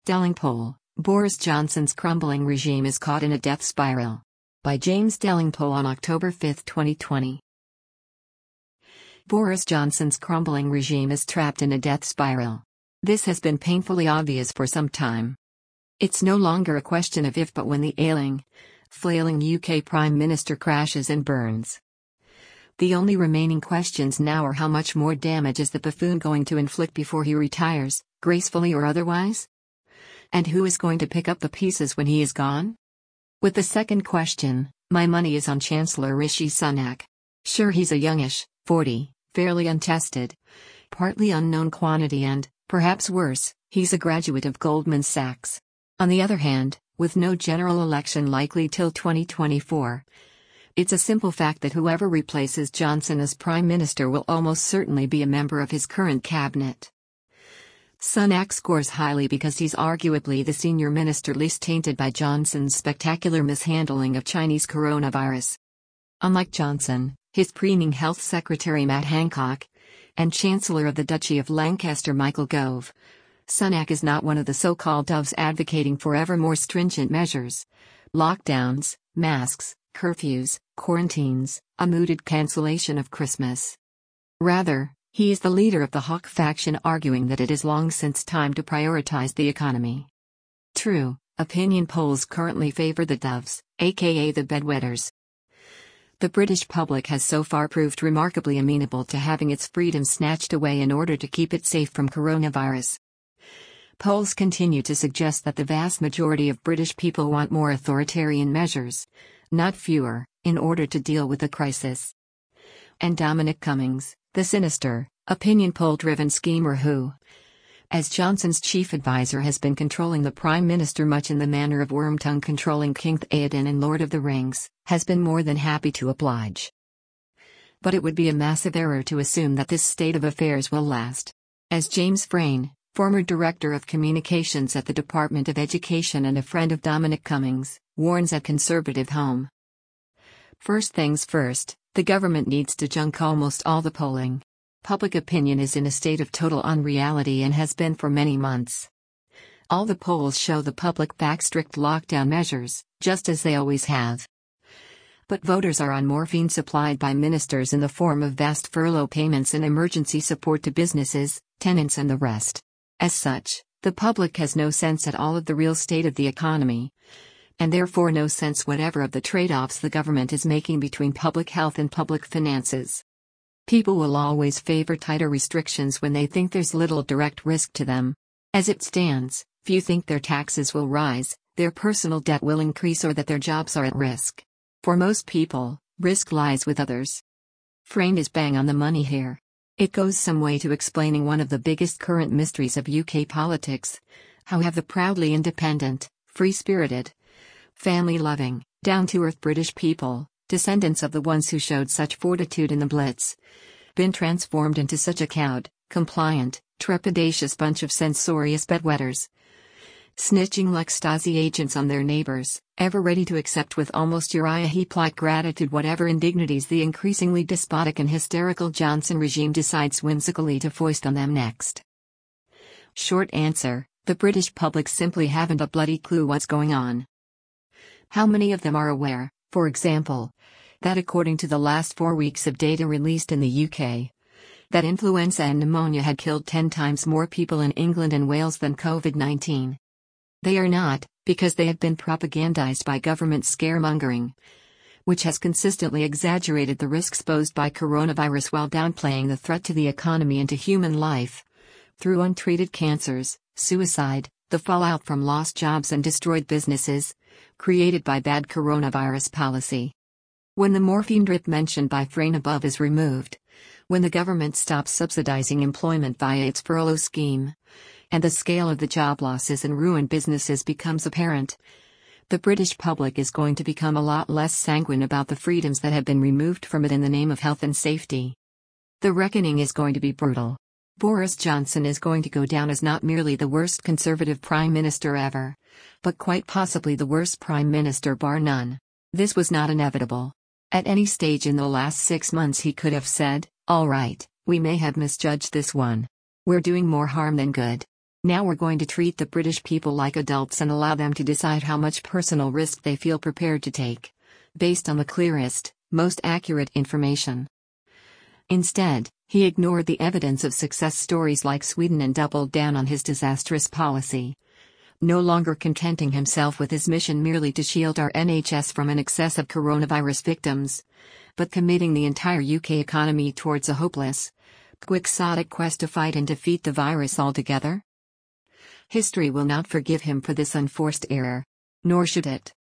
Delingpole, Boris Johnson's crumbling regime is caught in a death spiral. By James Delingpole on October 5, 2020. Boris Johnson's crumbling regime is trapped in a death spiral. This has been painfully obvious for some time. It's no longer a question of if but when the ailing, flailing UK Prime Minister crashes and burns. The only remaining questions now are how much more damage is the buffoon going to inflict before he retires, gracefully or otherwise? And who is going to pick up the pieces when he is gone? With the second question, my money is on Chancellor Rishi Sunak. Sure, he's a youngish, 40, fairly untested, partly unknown quantity and, perhaps worse, he's a graduate of Goldman Sachs. On the other hand, with no general election likely till 2024, it's a simple fact that whoever replaces Johnson as Prime Minister will almost certainly be a member of his current cabinet. Sunak scores highly because he's arguably the senior minister least tainted by Johnson's spectacular mishandling of Chinese coronavirus. Unlike Johnson, his preening Health Secretary Matt Hancock, and Chancellor of the Duchy of Lancaster Michael Gove, Sunak is not one of the so-called doves advocating for ever more stringent measures: lockdowns, masks, curfews, quarantines, a mooted cancellation of Christmas. Rather, he is the leader of the Hawke faction arguing that it is long since time to prioritize the economy. True, opinion polls currently favor the doves, aka the bedwetters. The British public has so far proved remarkably amenable to having its freedom snatched away in order to keep it safe from coronavirus. Polls continue to suggest that the vast majority of British people want more authoritarian measures, not fewer, in order to deal with the crisis. And Dominic Cummings, the sinister, opinion poll-driven schemer who, as Johnson's chief advisor, has been controlling the Prime Minister much in the manner of Wormtongue controlling King Theoden in Lord of the Rings, has been more than happy to oblige. But it would be a massive error to assume that this state of affairs will last. As James Frayne, former Director of Communications at the Department of Education and a friend of Dominic Cummings, warns at Conservative Home. First things first, the government needs to junk almost all the polling. Public opinion is in a state of total unreality and has been for many months. All the polls show the public back strict lockdown measures, just as they always have. But voters are on morphine supplied by ministers in the form of vast furlough payments and emergency support to businesses, tenants and the rest. As such, the public has no sense at all of the real state of the economy, and therefore no sense whatever of the trade-offs the government is making between public health and public finances. People will always favor tighter restrictions when they think there's little direct risk to them. As it stands, few think their taxes will rise, their personal debt will increase, or that their jobs are at risk. For most people, risk lies with others. Frayne is bang on the money here. It goes some way to explaining one of the biggest current mysteries of UK politics: how have the proudly independent, free-spirited, family-loving, down-to-earth British people, descendants of the ones who showed such fortitude in the Blitz, been transformed into such a cowed, compliant, trepidatious bunch of censorious bedwetters, snitching like Stasi agents on their neighbors, ever ready to accept with almost Uriah Heep-like gratitude whatever indignities the increasingly despotic and hysterical Johnson regime decides whimsically to foist on them next? Short answer: the British public simply haven't a bloody clue what's going on. How many of them are aware, for example, that according to the last 4 weeks of data released in the UK, that influenza and pneumonia had killed 10 times more people in England and Wales than COVID-19? They are not, because they have been propagandized by government scaremongering, which has consistently exaggerated the risks posed by coronavirus while downplaying the threat to the economy and to human life, through untreated cancers, suicide, the fallout from lost jobs and destroyed businesses, created by bad coronavirus policy. When the morphine drip mentioned by Frayne above is removed, when the government stops subsidizing employment via its furlough scheme, and the scale of the job losses and ruined businesses becomes apparent, the British public is going to become a lot less sanguine about the freedoms that have been removed from it in the name of health and safety. The reckoning is going to be brutal. Boris Johnson is going to go down as not merely the worst Conservative Prime Minister ever, but quite possibly the worst Prime Minister bar none. This was not inevitable. At any stage in the last 6 months he could have said, "All right, we may have misjudged this one. We're doing more harm than good." Now we're going to treat the British people like adults and allow them to decide how much personal risk they feel prepared to take, based on the clearest, most accurate information. Instead, he ignored the evidence of success stories like Sweden and doubled down on his disastrous policy. No longer contenting himself with his mission merely to shield our NHS from an excess of coronavirus victims, but committing the entire UK economy towards a hopeless, quixotic quest to fight and defeat the virus altogether? History will not forgive him for this unforced error. Nor should it.